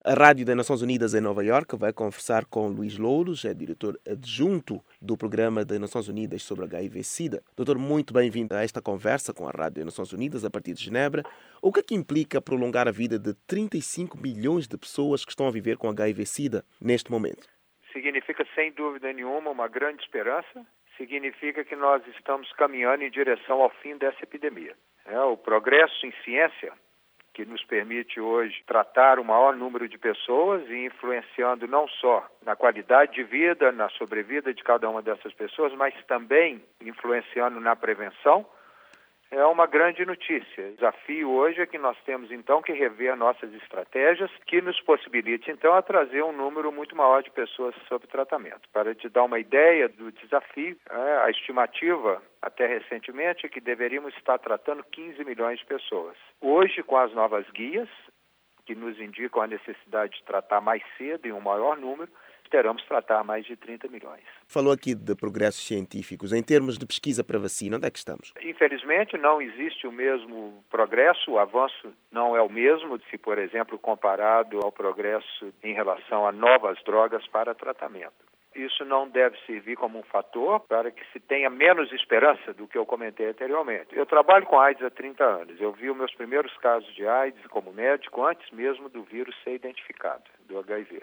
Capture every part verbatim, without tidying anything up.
A Rádio das Nações Unidas em Nova Iorque vai conversar com Luís Louros, é diretor adjunto do Programa das Nações Unidas sobre H I V-Sida. Doutor, muito bem-vindo a esta conversa com a Rádio das Nações Unidas a partir de Genebra. O que é que implica prolongar a vida de trinta e cinco milhões de pessoas que estão a viver com H I V-Sida neste momento? Significa, sem dúvida nenhuma, uma grande esperança. Significa que nós estamos caminhando em direção ao fim dessa epidemia. É, o progresso em ciência, que nos permite hoje tratar o maior número de pessoas e influenciando não só na qualidade de vida, na sobrevida de cada uma dessas pessoas, mas também influenciando na prevenção, é uma grande notícia. O desafio hoje é que nós temos, então, que rever nossas estratégias, que nos possibilite, então, a trazer um número muito maior de pessoas sob tratamento. Para te dar uma ideia do desafio, é, a estimativa, até recentemente, é que deveríamos estar tratando quinze milhões de pessoas. Hoje, com as novas guias, que nos indicam a necessidade de tratar mais cedo em um maior número, teremos tratar mais de trinta milhões. Falou aqui de progressos científicos. Em termos de pesquisa para vacina, onde é que estamos? Infelizmente, não existe o mesmo progresso, o avanço não é o mesmo, se, por exemplo, comparado ao progresso em relação a novas drogas para tratamento. Isso não deve servir como um fator para que se tenha menos esperança do que eu comentei anteriormente. Eu trabalho com AIDS há trinta anos. Eu vi os meus primeiros casos de AIDS como médico antes mesmo do vírus ser identificado, do H I V.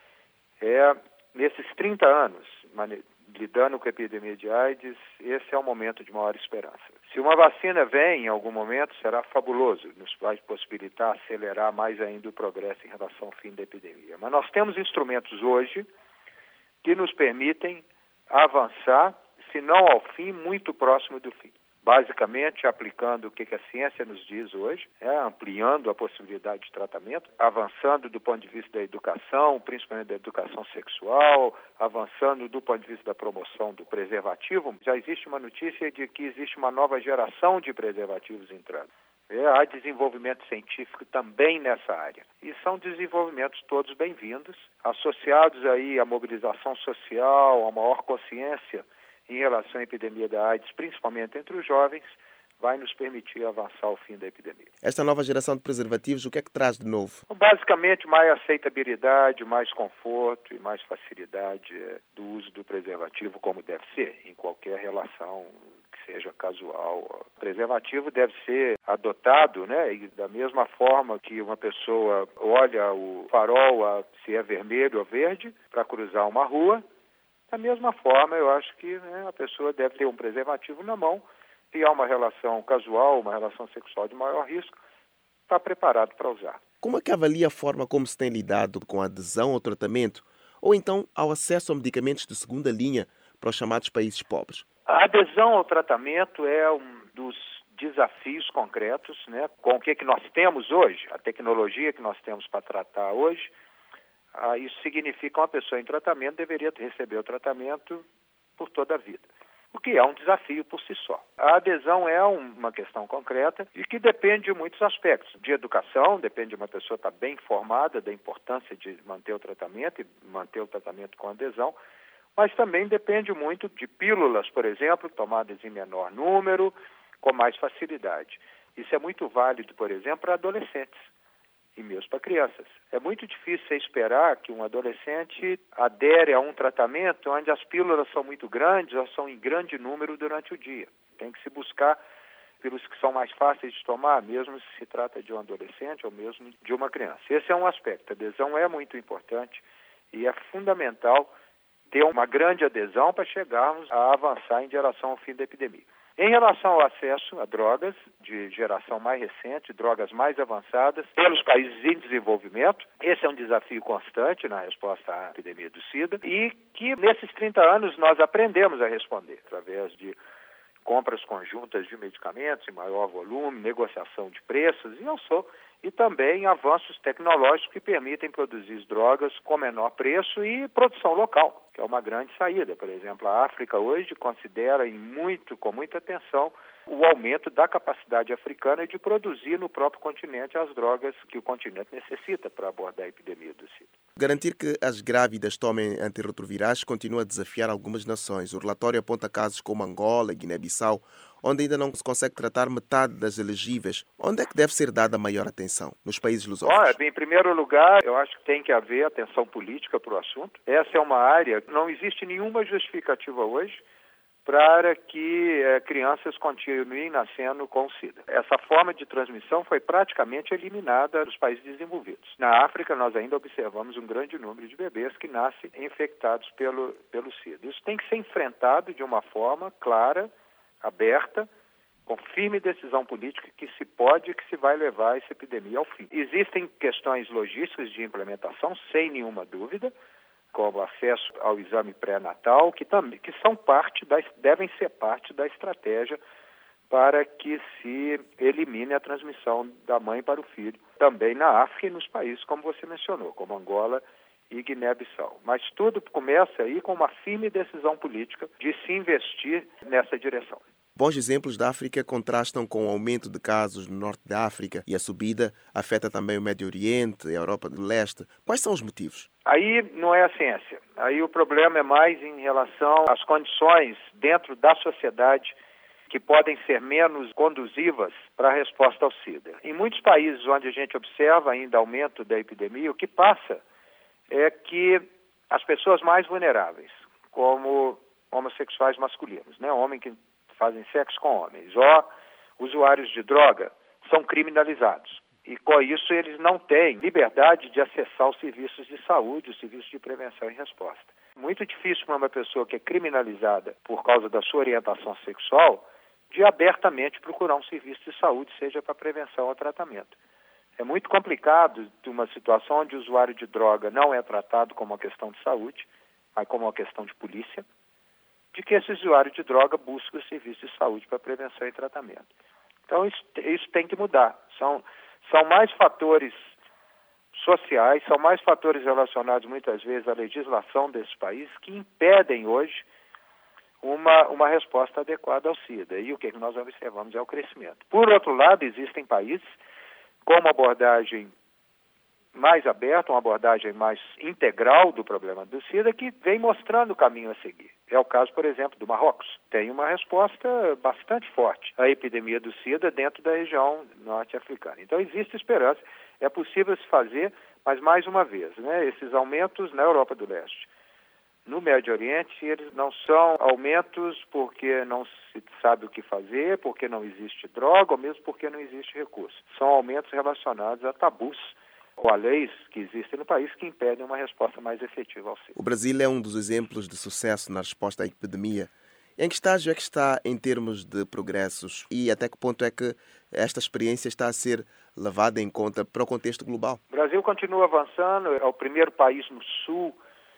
É, nesses trinta anos, lidando com a epidemia de AIDS, esse é o momento de maior esperança. Se uma vacina vem em algum momento, será fabuloso, nos vai possibilitar acelerar mais ainda o progresso em relação ao fim da epidemia. Mas nós temos instrumentos hoje que nos permitem avançar, se não ao fim, muito próximo do fim. Basicamente, aplicando o que a ciência nos diz hoje, é, ampliando a possibilidade de tratamento, avançando do ponto de vista da educação, principalmente da educação sexual, avançando do ponto de vista da promoção do preservativo. Já existe uma notícia de que existe uma nova geração de preservativos entrando. É, há desenvolvimento científico também nessa área. E são desenvolvimentos todos bem-vindos, associados aí à mobilização social, à maior consciência em relação à epidemia da AIDS, principalmente entre os jovens, vai nos permitir avançar ao fim da epidemia. Esta nova geração de preservativos, o que é que traz de novo? Basicamente, mais aceitabilidade, mais conforto e mais facilidade do uso do preservativo, como deve ser, em qualquer relação que seja casual. O preservativo deve ser adotado, né, e da mesma forma que uma pessoa olha o farol, se é vermelho ou verde, para cruzar uma rua. Da mesma forma, eu acho que, né, a pessoa deve ter um preservativo na mão, se há uma relação casual, uma relação sexual de maior risco, está preparado para usar. Como é que avalia a forma como se tem lidado com a adesão ao tratamento ou então ao acesso a medicamentos de segunda linha para os chamados países pobres? A adesão ao tratamento é um dos desafios concretos, né, com o que, que nós temos hoje, a tecnologia que nós temos para tratar hoje. Ah, isso significa que uma pessoa em tratamento deveria receber o tratamento por toda a vida, o que é um desafio por si só. A adesão é uma questão concreta e que depende de muitos aspectos. De educação, depende de uma pessoa estar bem informada da importância de manter o tratamento e manter o tratamento com adesão, mas também depende muito de pílulas, por exemplo, tomadas em menor número, com mais facilidade. Isso é muito válido, por exemplo, para adolescentes e mesmo para crianças. É muito difícil esperar que um adolescente adere a um tratamento onde as pílulas são muito grandes ou são em grande número durante o dia. Tem que se buscar pílulas que são mais fáceis de tomar, mesmo se se trata de um adolescente ou mesmo de uma criança. Esse é um aspecto. A adesão é muito importante e é fundamental ter uma grande adesão para chegarmos a avançar em direção ao fim da epidemia. Em relação ao acesso a drogas de geração mais recente, drogas mais avançadas, pelos países em desenvolvimento, esse é um desafio constante na resposta à epidemia do SIDA e que nesses trinta anos nós aprendemos a responder através de compras conjuntas de medicamentos em maior volume, negociação de preços e eu sou e também avanços tecnológicos que permitem produzir drogas com menor preço e produção local, que é uma grande saída. Por exemplo, a África hoje considera em muito, com muita atenção o aumento da capacidade africana de produzir no próprio continente as drogas que o continente necessita para abordar a epidemia do SIDA. Garantir que as grávidas tomem antirretrovirais continua a desafiar algumas nações. O relatório aponta casos como Angola, Guiné-Bissau onde ainda não se consegue tratar metade das elegíveis. Onde é que deve ser dada maior atenção? Nos países lusófonos? Olha, em primeiro lugar, eu acho que tem que haver atenção política para o assunto. Essa é uma área, não existe nenhuma justificativa hoje para que eh, crianças continuem nascendo com SIDA. Essa forma de transmissão foi praticamente eliminada dos países desenvolvidos. Na África, nós ainda observamos um grande número de bebês que nascem infectados pelo, pelo SIDA. Isso tem que ser enfrentado de uma forma clara, aberta, com firme decisão política que se pode e que se vai levar essa epidemia ao fim. Existem questões logísticas de implementação, sem nenhuma dúvida, como acesso ao exame pré-natal, que, também, que são parte da, devem ser parte da estratégia para que se elimine a transmissão da mãe para o filho, também na África e nos países, como você mencionou, como Angola e Guiné-Bissau. Mas tudo começa aí com uma firme decisão política de se investir nessa direção. Bons exemplos da África contrastam com o aumento de casos no norte da África e a subida afeta também o Médio Oriente e a Europa do Leste. Quais são os motivos? Aí não é a ciência. Aí o problema é mais em relação às condições dentro da sociedade que podem ser menos conduzivas para a resposta ao SIDA. Em muitos países onde a gente observa ainda aumento da epidemia, o que passa é que as pessoas mais vulneráveis, como homossexuais masculinos, né, homens que fazem sexo com homens, ou usuários de droga, são criminalizados. E com isso eles não têm liberdade de acessar os serviços de saúde, os serviços de prevenção e resposta. Muito difícil para uma pessoa que é criminalizada por causa da sua orientação sexual de abertamente procurar um serviço de saúde, seja para prevenção ou tratamento. É muito complicado de uma situação onde o usuário de droga não é tratado como uma questão de saúde, mas como uma questão de polícia, de que esse usuário de droga busca o serviço de saúde para prevenção e tratamento. Então, isso, isso tem que mudar. São, são mais fatores sociais, são mais fatores relacionados, muitas vezes, à legislação desses países que impedem hoje uma, uma resposta adequada ao SIDA. E o que nós observamos é o crescimento. Por outro lado, existem países com uma abordagem mais aberta, uma abordagem mais integral do problema do SIDA, que vem mostrando o caminho a seguir. É o caso, por exemplo, do Marrocos. Tem uma resposta bastante forte à epidemia do SIDA dentro da região norte-africana. Então, existe esperança, é possível se fazer, mas, mais uma vez, né, esses aumentos na Europa do Leste, no Médio Oriente, eles não são aumentos porque não se sabe o que fazer, porque não existe droga, ou mesmo porque não existe recurso. São aumentos relacionados a tabus ou a leis que existem no país que impedem uma resposta mais efetiva ao SIDA. O Brasil é um dos exemplos de sucesso na resposta à epidemia. Em que estágio é que está em termos de progressos e até que ponto é que esta experiência está a ser levada em conta para o contexto global? O Brasil continua avançando, é o primeiro país no Sul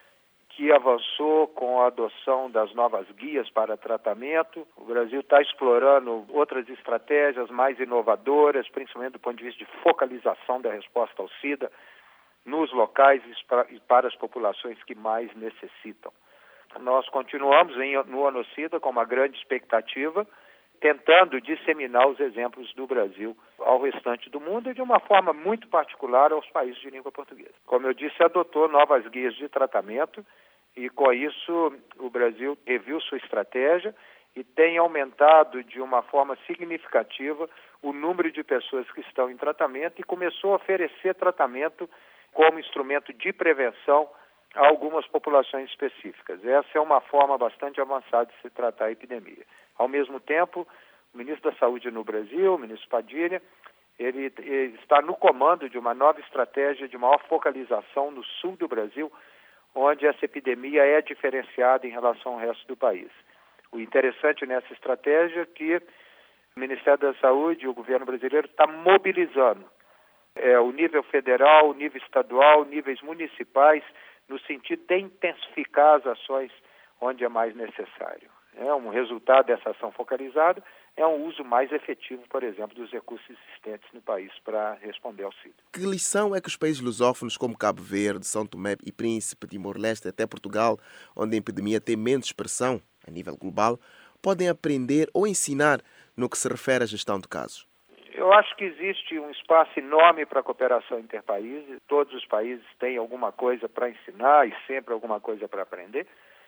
que avançou com a adoção das novas guias para tratamento. O Brasil está explorando outras estratégias mais inovadoras, principalmente do ponto de vista de focalização da resposta ao SIDA nos locais e para as populações que mais necessitam. Nós continuamos em, no ONU-SIDA com uma grande expectativa, tentando disseminar os exemplos do Brasil ao restante do mundo e de uma forma muito particular aos países de língua portuguesa. Como eu disse, adotou novas guias de tratamento e, com isso, o Brasil reviu sua estratégia e tem aumentado de uma forma significativa o número de pessoas que estão em tratamento e começou a oferecer tratamento como instrumento de prevenção a algumas populações específicas. Essa é uma forma bastante avançada de se tratar a epidemia. Ao mesmo tempo, o ministro da Saúde no Brasil, o ministro Padilha, ele, ele está no comando de uma nova estratégia de maior focalização no sul do Brasil, onde essa epidemia é diferenciada em relação ao resto do país. O interessante nessa estratégia é que o Ministério da Saúde e o governo brasileiro está mobilizando é, o nível federal, o nível estadual, níveis municipais, no sentido de intensificar as ações onde é mais necessário. É um resultado dessa ação focalizada é um uso mais efetivo, por exemplo, dos recursos existentes no país para responder ao SIDA. Que lição é que os países lusófonos como Cabo Verde, São Tomé e Príncipe, Timor-Leste, até Portugal, onde a epidemia tem menos expressão a nível global, podem aprender ou ensinar no que se refere à gestão de casos? Eu acho que existe um espaço enorme para a cooperação interpaíses. Todos os países têm alguma coisa para ensinar e sempre alguma coisa para aprender.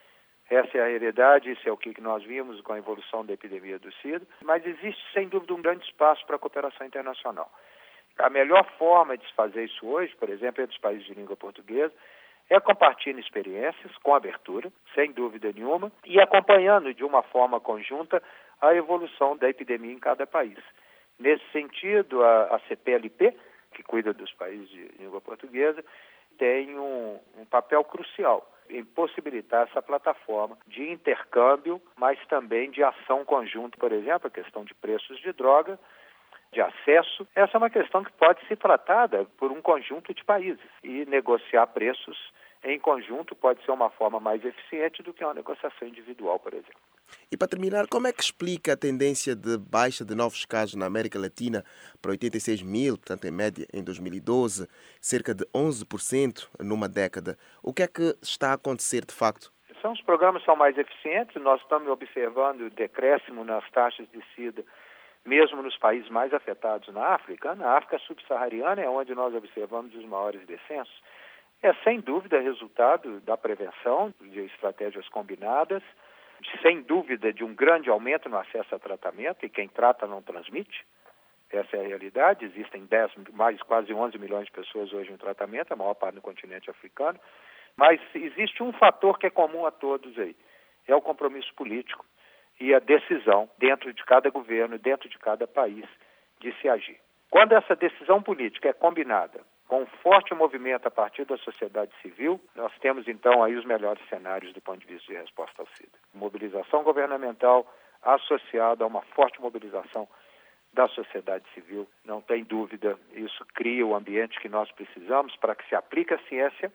Essa é a realidade, isso é o que nós vimos com a evolução da epidemia do SIDA, mas existe, sem dúvida, um grande espaço para a cooperação internacional. A melhor forma de se fazer isso hoje, por exemplo, entre os países de língua portuguesa, é compartilhando experiências com abertura, sem dúvida nenhuma, e acompanhando de uma forma conjunta a evolução da epidemia em cada país. Nesse sentido, a, a C P L P, que cuida dos países de língua portuguesa, tem um, um papel crucial em possibilitar essa plataforma de intercâmbio, mas também de ação conjunta, por exemplo, a questão de preços de droga, de acesso. Essa é uma questão que pode ser tratada por um conjunto de países e negociar preços em conjunto pode ser uma forma mais eficiente do que uma negociação individual, por exemplo. E para terminar, como é que explica a tendência de baixa de novos casos na América Latina para oitenta e seis mil, portanto em média em dois mil e doze, cerca de onze por cento numa década? O que é que está a acontecer de facto? São, os programas são mais eficientes, nós estamos observando decréscimo nas taxas de SIDA, mesmo nos países mais afetados na África. Na África subsaariana é onde nós observamos os maiores descensos. É sem dúvida resultado da prevenção, de estratégias combinadas, sem dúvida de um grande aumento no acesso a tratamento, e quem trata não transmite. Essa é a realidade. Existem dez, mais quase onze milhões de pessoas hoje em tratamento, a maior parte no continente africano. Mas existe um fator que é comum a todos aí, é o compromisso político e a decisão dentro de cada governo, dentro de cada país, de se agir. Quando essa decisão política é combinada com um forte movimento a partir da sociedade civil, nós temos então aí os melhores cenários do ponto de vista de resposta ao SIDA. Mobilização governamental associada a uma forte mobilização da sociedade civil, não tem dúvida, isso cria o ambiente que nós precisamos para que se aplique a ciência,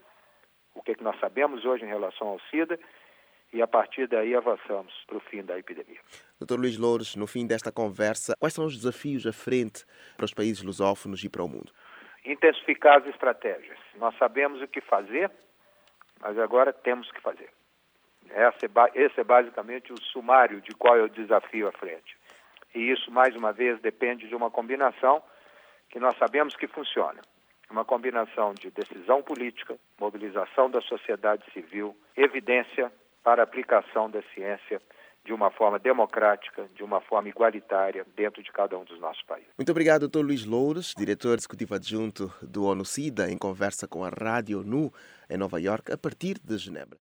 o que, é que nós sabemos hoje em relação ao SIDA, e a partir daí avançamos para o fim da epidemia. doutor Luís Louros, no fim desta conversa, quais são os desafios à frente para os países lusófonos e para o mundo? Intensificar as estratégias. Nós sabemos o que fazer, mas agora temos que fazer. Esse é, esse é basicamente o sumário de qual é o desafio à frente. E isso, mais uma vez, depende de uma combinação que nós sabemos que funciona. Uma combinação de decisão política, mobilização da sociedade civil, evidência para a aplicação da ciência de uma forma democrática, de uma forma igualitária, dentro de cada um dos nossos países. Muito obrigado, doutor Luís Louros, diretor executivo adjunto do ONU-SIDA, em conversa com a Rádio ONU em Nova Iorque, a partir de Genebra.